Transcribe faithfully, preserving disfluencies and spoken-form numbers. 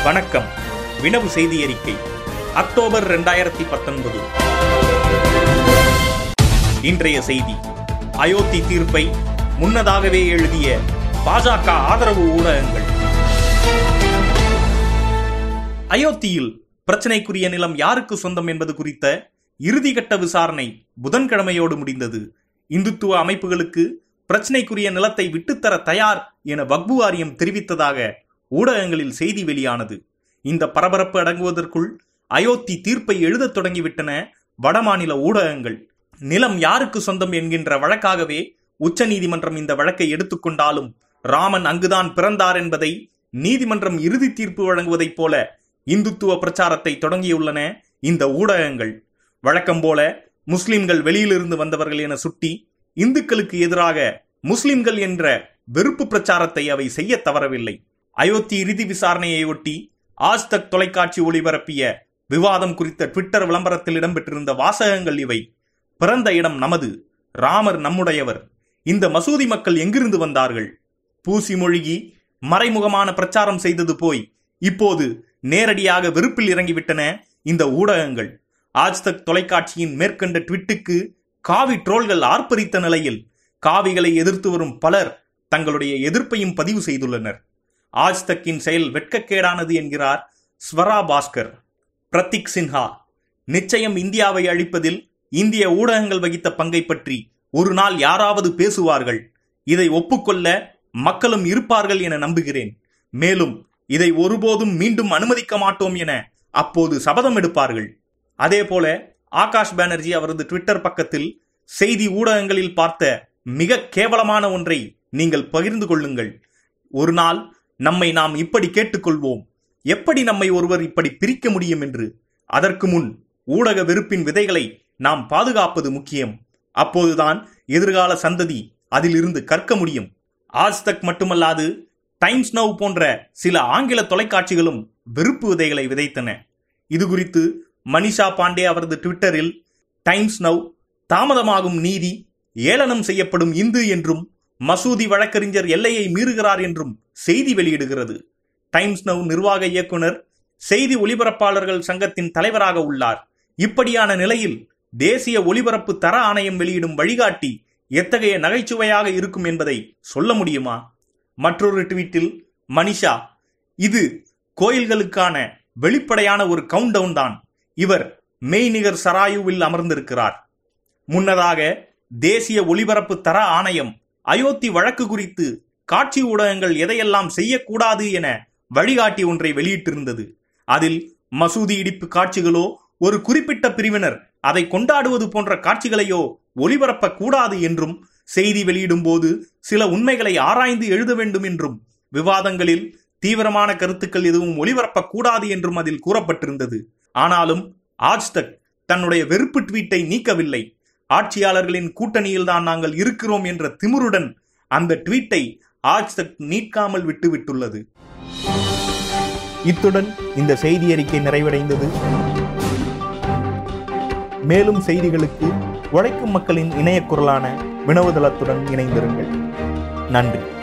வணக்கம். வினவு செய்தி அறிக்கை அக்டோபர் இரண்டாயிரத்தி பத்தொன்பது. இன்றைய செய்தி: அயோத்தி தீர்ப்பை முன்னதாகவே எழுதிய பாஜக ஆதரவு ஊடகங்கள். அயோத்தியில் பிரச்சனைக்குரிய நிலம் யாருக்கு சொந்தம் என்பது குறித்த இறுதிக்கட்ட விசாரணை புதன்கிழமையோடு முடிந்தது. இந்துத்துவ அமைப்புகளுக்கு பிரச்சனைக்குரிய நிலத்தை விட்டுத்தர தயார் என வக்பு வாரியம் தெரிவித்ததாக ஊடகங்களில் செய்தி வெளியானது. இந்த பரபரப்பு அடங்குவதற்குள் அயோத்தி தீர்ப்பை எழுதத் தொடங்கிவிட்டன வடமாநில ஊடகங்கள். நிலம் யாருக்கு சொந்தம் என்கின்ற வழக்காகவே உச்ச நீதிமன்றம் இந்த வழக்கை எடுத்துக்கொண்டாலும் ராமன் அங்குதான் பிறந்தார் என்பதை நீதிமன்றம் இறுதி தீர்ப்பு வழங்குவதைப் போல இந்துத்துவ பிரச்சாரத்தை தொடங்கியுள்ளன இந்த ஊடகங்கள். வழக்கம் போல முஸ்லிம்கள் வெளியிலிருந்து வந்தவர்கள் என சுட்டி இந்துக்களுக்கு எதிராக முஸ்லிம்கள் என்ற வெறுப்பு பிரச்சாரத்தை அவை செய்ய தவறவில்லை. அயோத்தி இறுதி விசாரணையை ஒட்டி ஆஜ் தக் தொலைக்காட்சி ஒளிபரப்பிய விவாதம் குறித்த ட்விட்டர் விளம்பரத்தில் இடம்பெற்றிருந்த வாசகங்கள் இவை: பிறந்த இடம் நமது, ராமர் நம்முடையவர், இந்த மசூதி மக்கள் எங்கிருந்து வந்தார்கள்? பூசி மொழிகி மறைமுகமான பிரச்சாரம் செய்தது போய் இப்போது நேரடியாக வெறுப்பில் இறங்கிவிட்டன இந்த ஊடகங்கள். ஆஜ் தக் தொலைக்காட்சியின் மேற்கண்ட ட்விட்டுக்கு காவி ட்ரோல்கள் ஆர்ப்பரித்த நிலையில் காவிகளை எதிர்த்து வரும் பலர் தங்களுடைய எதிர்ப்பையும் பதிவு செய்துள்ளனர். ஆஜ் தக்கின் செயல் வெட்கக்கேடானது என்கிறார் ஸ்வரா பாஸ்கர். பிரதீக் சின்ஹா: நிச்சயம் இந்தியாவை அழிப்பதில் இந்திய ஊடகங்கள் வகித்த பங்கை பற்றி ஒரு நாள் யாராவது பேசுவார்கள். இதை ஒப்புக்கொள்ள மக்களும் இருப்பார்கள் என நம்புகிறேன். மேலும் இதை ஒருபோதும் மீண்டும் அனுமதிக்க மாட்டோம் என அப்போது சபதம் எடுப்பார்கள். அதே போல ஆகாஷ் பானர்ஜி அவரது ட்விட்டர் பக்கத்தில் செய்தி ஊடகங்களில் பார்த்த மிக கேவலமான ஒன்றை நீங்கள் பகிர்ந்து கொள்ளுங்கள். ஒரு நாள் நம்மை நாம் இப்படி கேட்டுக்கொள்வோம், எப்படி நம்மை ஒருவர் இப்படி பிரிக்க முடியும் என்று. அதற்கு முன் ஊடக வெறுப்பின் விதைகளை நாம் பாதுகாப்பது முக்கியம். அப்போதுதான் எதிர்கால சந்ததி அதில் இருந்து கற்க முடியும். ஆஜ் தக் மட்டுமல்லாது டைம்ஸ் நவ் போன்ற சில ஆங்கில தொலைக்காட்சிகளும் வெறுப்பு விதைகளை விதைத்தன. இது குறித்து மனிஷா பாண்டே அவரது ட்விட்டரில் டைம்ஸ் நவ் தாமதமாகும் நீதி, ஏளனம் செய்யப்படும் இந்து என்றும் மசூதி வழக்கறிஞர் எல்லையை மீறுகிறார் என்றும் செய்தி வெளியிடுகிறது. டைம்ஸ் நவ் நிர்வாக இயக்குனர் செய்தி ஒலிபரப்பாளர்கள் சங்கத்தின் தலைவராக உள்ளார். இப்படியான நிலையில் தேசிய ஒலிபரப்பு தர ஆணையம் வெளியிடும் வழிகாட்டி எத்தகைய நகைச்சுவையாக இருக்கும் என்பதை சொல்ல முடியுமா? மற்றொரு ட்வீட்டில் மனிஷா: இது கோயில்களுக்கான வெளிப்படையான ஒரு கவுண்ட் டவுன் தான். இவர் மெய்நிகர் சராயுவில் அமர்ந்திருக்கிறார். முன்னதாக தேசிய ஒலிபரப்பு தர ஆணையம் அயோத்தி வழக்கு குறித்து காட்சி ஊடகங்கள் எதையெல்லாம் செய்யக்கூடாது என வழிகாட்டி ஒன்றை வெளியிட்டிருந்தது. அதில் மசூதி இடிப்பு காட்சிகளோ ஒரு குறிப்பிட்ட பிரிவினர் அதை கொண்டாடுவது போன்ற காட்சிகளையோ ஒளிபரப்ப கூடாது என்றும், செய்தி வெளியிடும் போது சில உண்மைகளை ஆராய்ந்து எழுத வேண்டும் என்றும், விவாதங்களில் தீவிரமான கருத்துக்கள் எதுவும் ஒளிபரப்ப கூடாது என்றும் அதில் கூறப்பட்டிருந்தது. ஆனாலும் ஆஜ் தக் தன்னுடைய வெறுப்பு ட்வீட்டை நீக்கவில்லை. ஆட்சியாளர்களின் கூட்டணியில் தான் நாங்கள் இருக்கிறோம் என்ற திமிருடன் அந்த ட்வீட்டை ஆஜ் தக் நீக்காமல் விட்டுவிட்டுள்ளது. இத்துடன் இந்த செய்தி அறிக்கை நிறைவடைந்தது. மேலும் செய்திகளுக்கு உழைக்கும் மக்களின் இணைய குரலான வினவுதளத்துடன் இணைந்திருங்கள். நன்றி.